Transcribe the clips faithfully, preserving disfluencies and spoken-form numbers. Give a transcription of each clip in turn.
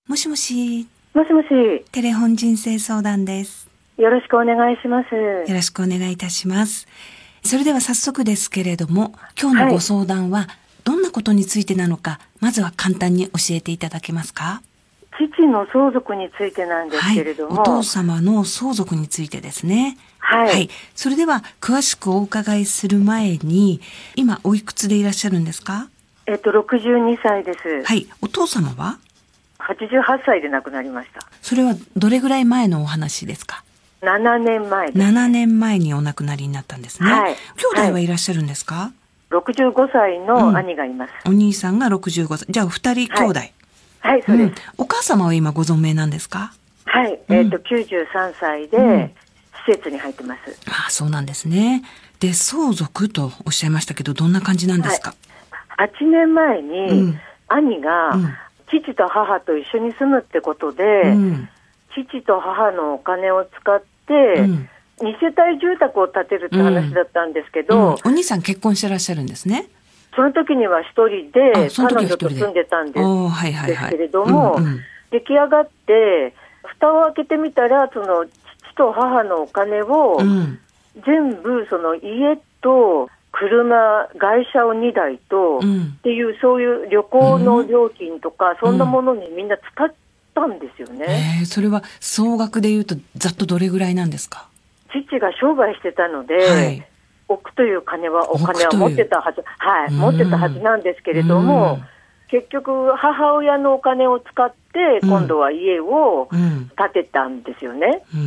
もしもし。 もしもし。 テレフォン人生相談です。 よろしくお願いします。 よろしくお願いいたします。それでは早速ですけれども、今日のご相談はどんなことについてなのか、はい、まずは簡単に教えていただけますか？ 父の相続についてなんですけれども、 はい、お父様の相続についてですね。 はい。 はい。それでは詳しくお伺いする前に、今おいくつでいらっしゃるんですか？ えっとろくじゅうにさいです。 はい。お父様ははちじゅうはっさいで亡くなりました。 それはどれぐらい前のお話ですか？ ななねんまえです。 ななねんまえにお亡くなりになったんですね。 はい。 兄弟はいらっしゃるんですか？はい、 ろくじゅうごさいの兄がいます。 うん、お兄さんがろくじゅうごさい。じゃあ二人兄弟。 はい、はい、そうです、うん。 お母様は今ご存命なんですか？ はい。えっと、きゅうじゅうさんさいで施設に入ってます。 うん、ああ、そうなんですね。で、相続とおっしゃいましたけど、どんな感じなんですか？ はい、はちねんまえに、うん、兄が、うん、父と母と一緒に住むってことで、うん、父と母のお金を使って、うん、に世帯住宅を建てるって話だったんですけど、うんうん、 お兄さん結婚してらっしゃるんですね。 その時には一人で彼女と住んでたんですけれども、出来上がって蓋を開けてみたら、その父と母のお金を全部その家と車、外車をにだいと、うん、っていうそういう旅行の料金とか、うん、そんなものにみんな使ったんですよね。 えー、それは総額でいうとざっとどれぐらいなんですか？ 父が商売してたので、はい、置くという金はお金は持ってたはず、はい、持ってたはずなんですけれども、結局母親のお金を使って今度は家を建てたんですよね、うん、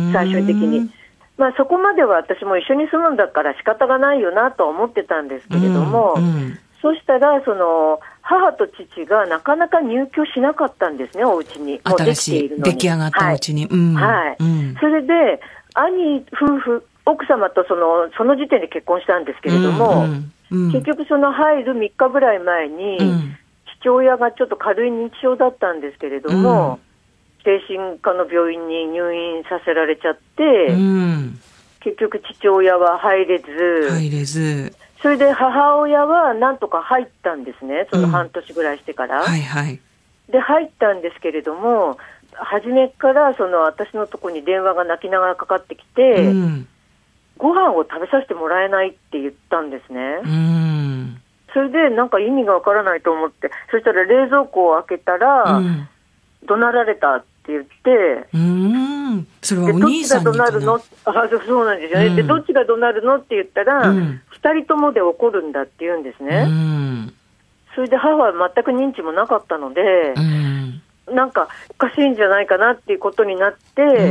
最終的に。まあ、そこまでは私も一緒に住むんだから仕方がないよなとは思ってたんですけれども、うんうん、そしたらその母と父がなかなか入居しなかったんですね、お家に。 新しい出来上がったお家に、はいうんはいうん、 それで兄夫婦奥様とそのその時点で結婚したんですけれども、うんうんうん、結局その入るみっかぐらい前に、うん、父親がちょっと軽い認知症だったんですけれども、うん精神科の病院に入院させられちゃって、うん、結局父親は入れず入れずそれで母親はなんとか入ったんですね、その半年ぐらいしてから、うんはいはい、 で入ったんですけれども、初めからその私のところに電話が泣きながらかかってきて、うん、ご飯を食べさせてもらえないって言ったんですね、うん、それでなんか意味がわからないと思って、そしたら冷蔵庫を開けたら、うん、怒鳴られたって言って、 うーんそれはお兄さんにかな。 どっちが怒鳴るの？あ、そうなんですよね、うん、でどっちが怒鳴るのって言ったら、うん、ふたりともで怒るんだって言うんですね、うん、それで母は全く認知もなかったので、うん、なんかおかしいんじゃないかなっていうことになって、うん、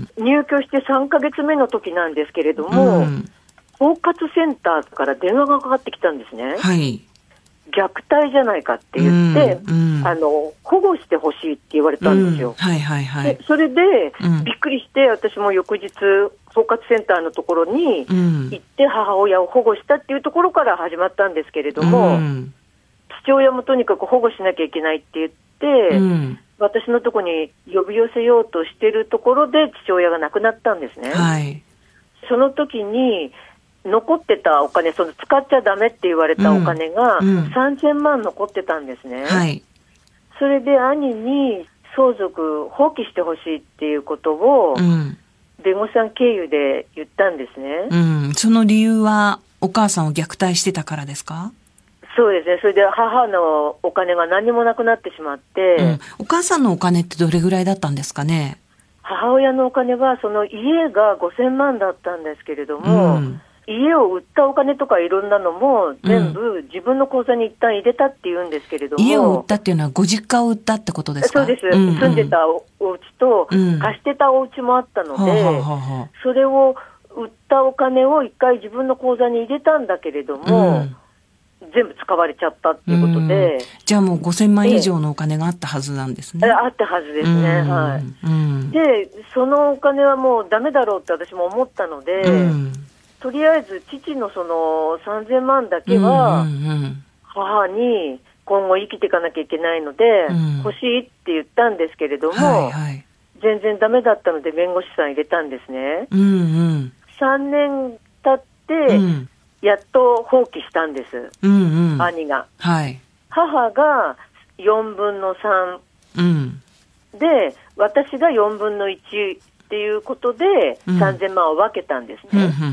入居してさんかげつめの時なんですけれども、うん、包括センターから電話がかかってきたんですね、 はい虐待じゃないかって言って、うんうん、あの保護してほしいって言われたんですよ、 うんはいはいはい、 でそれで、うん、びっくりして私も翌日包括センターのところに行って母親を保護したっていうところから始まったんですけれども、うん、父親もとにかく保護しなきゃいけないって言って、うん、私のところに呼び寄せようとしてるところで父親が亡くなったんですね、はい、その時に残ってたお金、その使っちゃダメって言われたお金がさんぜんまん残ってたんですね、うんはい、それで兄に相続放棄してほしいっていうことを弁護士さん経由で言ったんですね、 うん、その理由はお母さんを虐待してたからですか？ そうですね、それで母のお金が何もなくなってしまって、うん、 お母さんのお金ってどれぐらいだったんですかね？ 母親のお金はその家がごせんまんだったんですけれども、うん家を売ったお金とかいろんなのも全部自分の口座に一旦入れたって言うんですけれども、 家を売ったっていうのはご実家を売ったってことですか？ そうです、うんうん、住んでたお家と貸してたお家もあったので、うん、それを売ったお金を一回自分の口座に入れたんだけれども、うん、全部使われちゃったっていうことで、うん、 じゃあもうごせんまん以上のお金があったはずなんですね。 あったはずですね、うんはいうん、でそのお金はもうダメだろうって私も思ったので、うんとりあえず父のそのさんぜんまんだけは母に今後生きていかなきゃいけないので欲しいって言ったんですけれども、はいはい、全然ダメだったので弁護士さん入れたんですね、うんうん、さんねん経ってやっと放棄したんです、うんうん、兄が、はい、母がよんぶんのさんうん、 で私がよんぶんのいちっていうことでさんぜんまんを分けたんですね、うん、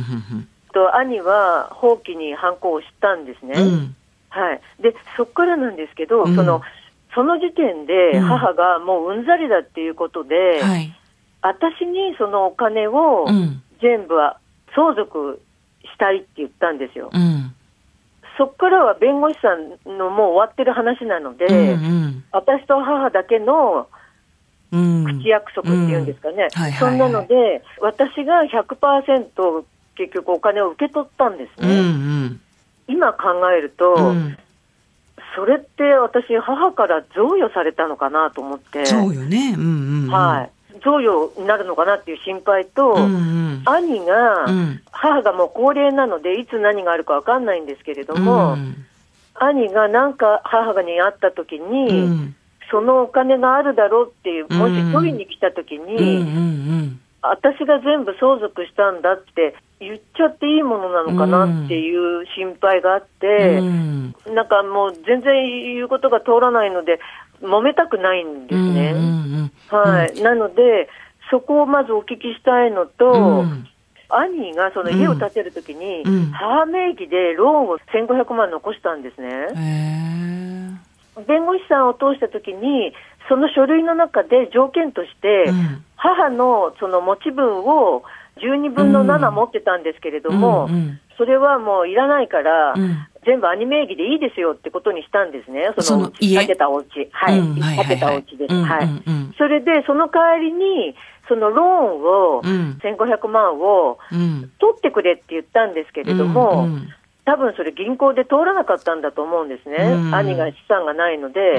と兄は放棄に反抗をしたんですね、うん、はい、でそこからなんですけど、うん、そのその時点で母がもううんざりだっていうことで、うん、はい、私にそのお金を全部は相続したいって言ったんですよ、うん、そこからは弁護士さんのもう終わってる話なので、うんうん、私と母だけの口約束っていうんですかね、うんはいはいはい、そんなので私が ひゃくパーセント 結局お金を受け取ったんですね、うんうん、今考えると、うん、それって私母から贈与されたのかなと思って、 そうよね、うんうんうん、 はい、贈与になるのかなっていう心配と、うんうん、兄が、うん、母がもう高齢なのでいつ何があるか分かんないんですけれども、うん、兄がなんか母に会った時に、うん、そのお金があるだろうっていう、もし取りに来た時に、うんうんうん、私が全部相続したんだって言っちゃっていいものなのかなっていう心配があって、うん、なんかもう全然言うことが通らないので揉めたくないんですね、うんうんうんはい、なのでそこをまずお聞きしたいのと、うん、兄がその家を建てるときに、うん、母名義でローンをせんごひゃくまん残したんですね、へー、弁護士さんを通したときにその書類の中で条件として、うん、母のその持ち分をじゅうにぶんのなな持ってたんですけれども、うんうん、それはもういらないから、うん、全部兄名義でいいですよってことにしたんですね。その建てたお家、はい、うん、建てたお家です。はい。それでその代わりにそのローンを、うん、せんごひゃくまんを取ってくれって言ったんですけれども、うんうん、多分それ銀行で通らなかったんだと思うんですね、うん、兄が資産がないので、うん、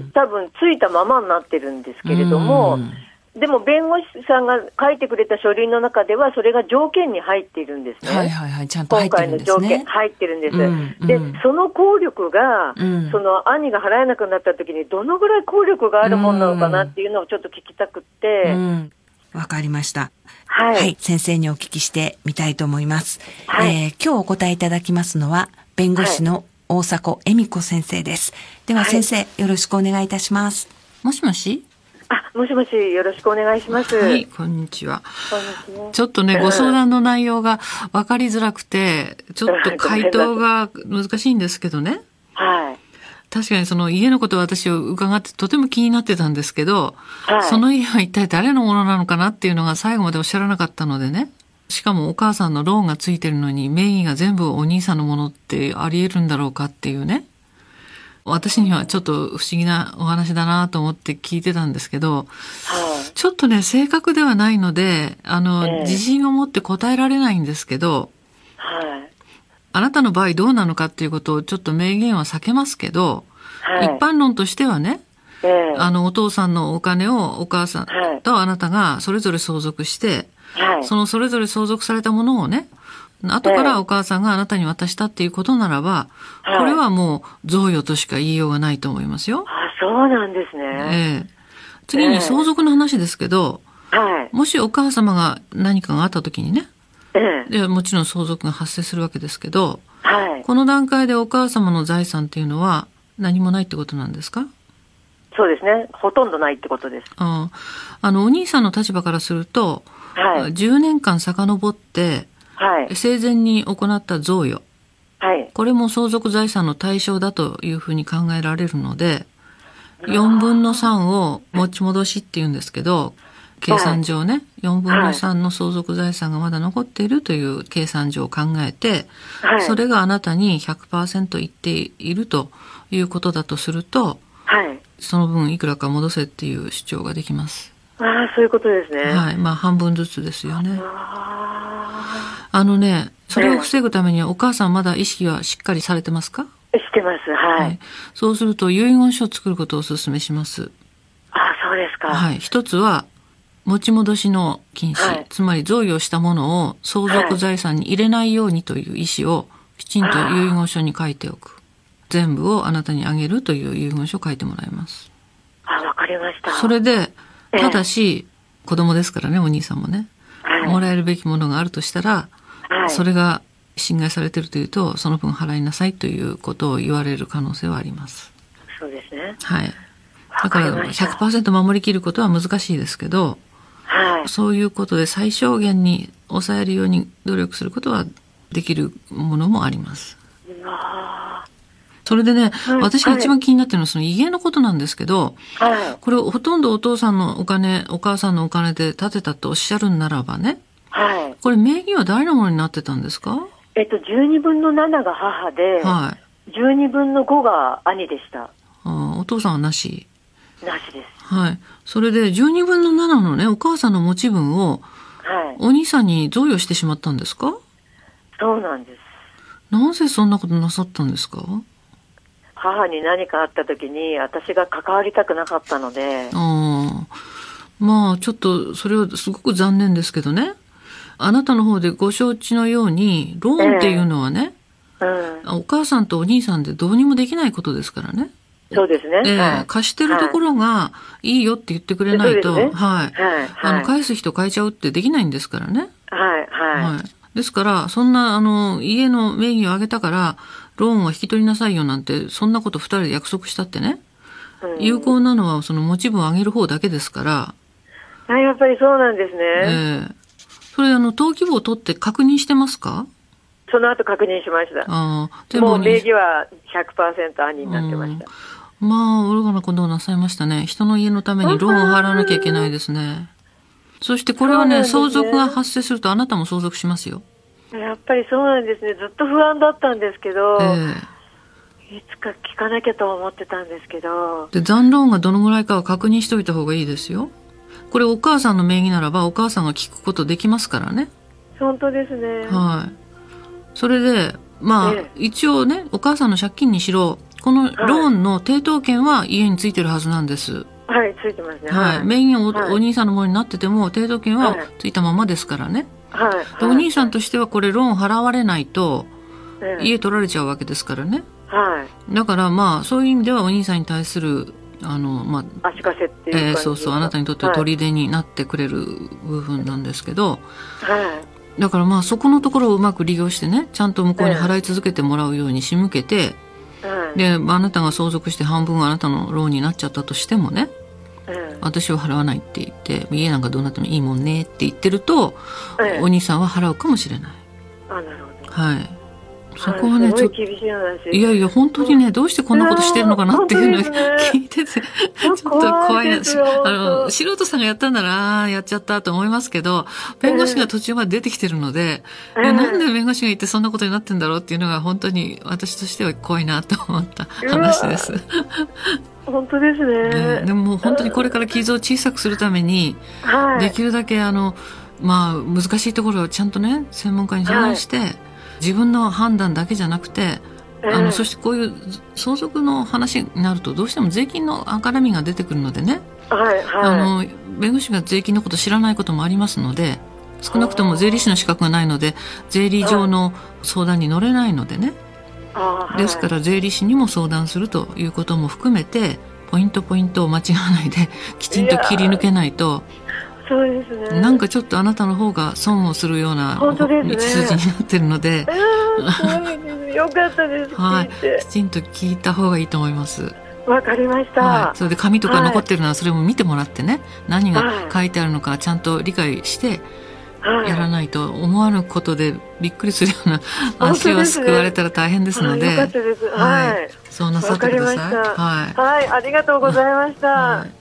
多分ついたままになってるんですけれども、うんでも弁護士さんが書いてくれた書類の中ではそれが条件に入っているんですね。 はいはいはい、ちゃんと入ってるんですね。 今回の条件入ってるんです。うんうん、で、その効力が、うん、その兄が払えなくなった時にどのぐらい効力があるものなのかなっていうのをちょっと聞きたくって。わ、うんうん、かりました。はい、はい。先生にお聞きしてみたいと思います。はい、えー、今日お答えいただきますのは弁護士の大迫恵美子先生です。では先生、はい、よろしくお願いいたします。 もしもし。 あ、もしもし、よろしくお願いします。 はい、こんにちは。こんにちは。ちょっとね、ご相談の内容が分かりづらくて、ちょっと回答が難しいんですけどね。はい。確かにその家のことを私を伺ってとても気になってたんですけど、はい、その家は一体誰のものなのかなっていうのが最後までおっしゃらなかったのでね。しかもお母さんのローンがついてるのに名義が全部お兄さんのものってあり得るんだろうかっていうね。私にはちょっと不思議なお話だなと思って聞いてたんですけど、はい、ちょっとね、正確ではないので、あの、えー、自信を持って答えられないんですけど、はい、あなたの場合どうなのかっていうことをちょっと明言は避けますけど、はい、一般論としてはね、えー、あの、お父さんのお金をお母さんとあなたがそれぞれ相続して、はい、そのそれぞれ相続されたものをね、後からお母さんがあなたに渡したっていうことならば、はい、これはもう贈与としか言いようがないと思いますよ。 あ、そうなんですね。 ええ、次に相続の話ですけど、ええ、もしお母様が何かがあった時にね、ええ、でもちろん相続が発生するわけですけど、はい、この段階でお母様の財産っていうのは何もないってことなんですか？ そうですね。ほとんどないってことです。 ああの、お兄さんの立場からすると、はい、じゅうねんかん遡って、はい、生前に行った贈与、はい、これも相続財産の対象だというふうに考えられるので、よんぶんのさんを持ち戻しっていうんですけど、計算上ね、よんぶんのさんの相続財産がまだ残っているという計算上を考えて、はい、それがあなたに ひゃくパーセント いっているということだとすると、はい、その分いくらか戻せっていう主張ができます。 ああ、そういうことですね。 はい。まあ、半分ずつですよね。あ, あのね、それを防ぐためにはお母さんまだ意識はしっかりされてますか？ してます。はい。はい、 そうすると遺言書を作ることをお勧めします。 ああ、そうですか。 はい。一つは、持ち戻しの禁止、はい、つまり贈与したものを相続財産に入れないようにという意思をきちんと遺言書に書いておく。全部をあなたにあげるという遺言書を書いてもらいます。 あ、わかりました。 それで、ただし、えー、子供ですからね、お兄さんもね、はい、もらえるべきものがあるとしたら、はい、それが侵害されているというと、その分払いなさいということを言われる可能性はあります。 そうですね。 はい。 だから ひゃくパーセント 守りきることは難しいですけど、はい、そういうことで最小限に抑えるように努力することはできるものもあります。それでね、はい、私が一番気になってるのはその家のことなんですけど、はい、これほとんどお父さんのお金、お母さんのお金で建てたとおっしゃるんならばね、はい、これ名義は誰のものになってたんですか？ えっと、じゅうにぶんのななが母で、はい、じゅうにぶんのごが兄でした。 あ、お父さんはなし？ なしです。 はい。それでじゅうにぶんのななのね、お母さんの持ち分を、はい、お兄さんに贈与してしまったんですか？ そうなんです。 なぜそんなことなさったんですか？ 母に何かあった時に私が関わりたくなかったので。 ああ、まあちょっとそれはすごく残念ですけどね。あなたの方でご承知のようにローンっていうのはね、えーうん、お母さんとお兄さんでどうにもできないことですからね。 そうですね。 えーはい、貸してるところがいいよって言ってくれないと、はい、ね、はい、あの返す人変えちゃうってできないんですからね。 はいはい。はい、 ですからそんなあの家の名義を挙げたからローンは引き取りなさいよなんてそんなこと二人で約束したってね、うん、有効なのはその持ち分を上げる方だけですから。 あ、やっぱりそうなんですね。 えー、それあの登記簿を取って確認してますか？ その後確認しました。あ、でももう名義は ひゃくパーセント 兄になってました。 うん、まあ愚かなことをなさいましたね。人の家のためにローンを払わなきゃいけないですね。そしてこれはね、相続が発生するとあなたも相続しますよ。 やっぱりそうなんですね。ずっと不安だったんですけど、えー、いつか聞かなきゃと思ってたんですけど。 で、残ローンがどのぐらいかは確認しておいた方がいいですよ。これお母さんの名義ならばお母さんが聞くことできますからね。 本当ですね。 はい。それで、まあ、えー、一応ね、お母さんの借金にしろ、このローンの抵当権は家についてるはずなんです。 はい、ついてますね。 はい。はい、名義が お,、はい、お兄さんのものになってても抵当権はついたままですからね。はい、でお兄さんとしてはこれローン払われないと家取られちゃうわけですからね、はい、だからまあそういう意味ではお兄さんに対するあの、まあ、 足かせっていう感じ、 えー、そうそう、あなたにとっては砦になってくれる部分なんですけど、はい、だからまあそこのところをうまく利用してね、ちゃんと向こうに払い続けてもらうように仕向けて、はい、であなたが相続して半分あなたのローンになっちゃったとしてもね、うん、私は払わないって言って家なんかどうなってもいいもんねって言ってると、うん、お兄さんは払うかもしれない。 あ、なるほど。 はい。そこはね、 ちょっといやいや本当にね、どうしてこんなことしてるのかなっていうのを聞いてて、ちょっと怖いな。あの素人さんがやったんならあやっちゃったと思いますけど、弁護士が途中まで出てきてるので、えー、なんで弁護士がいてそんなことになってんだろうっていうのが本当に私としては怖いなと思った話です。 本当ですね。 ね、でももう本当にこれから傷を小さくするために、はい、できるだけあのまあ難しいところをちゃんとね専門家に相談して、はい、自分の判断だけじゃなくて、えー、あのそしてこういう相続の話になるとどうしても税金の絡みが出てくるのでね、はいはい、あの弁護士が税金のこと知らないこともありますので、少なくとも税理士の資格がないので税理上の相談に乗れないのでね、ですから税理士にも相談するということも含めてポイントポイントを間違わないできちんと切り抜けないと、 そうですね、 なんかちょっとあなたの方が損をするような道筋になってるので、 よかったです、 はい、きちんと聞いた方がいいと思います。 わかりました、 はい、それで紙とか残ってるのはそれも見てもらってね、はい、何が書いてあるのかちゃんと理解してやらないと、思わぬことでびっくりするような足をすくわれたら大変ですので、 よかったです、はい、 そうなさってください。 はい、はい、ありがとうございました。はい、 はい、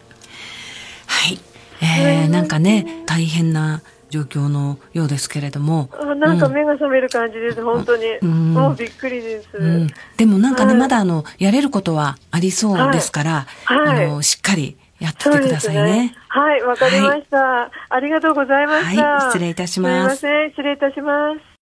えー、なんかね大変な状況のようですけれども、 あ、なんか目が覚める感じです、うん、本当に、うん、もうびっくりです、うん、 でもなんかね、はい、まだあのやれることはありそうですから、はいはい、あのしっかりやっててください ね, ねはい、わかりました、はい、ありがとうございました、 はい、失礼いたします。 すみません、失礼いたします。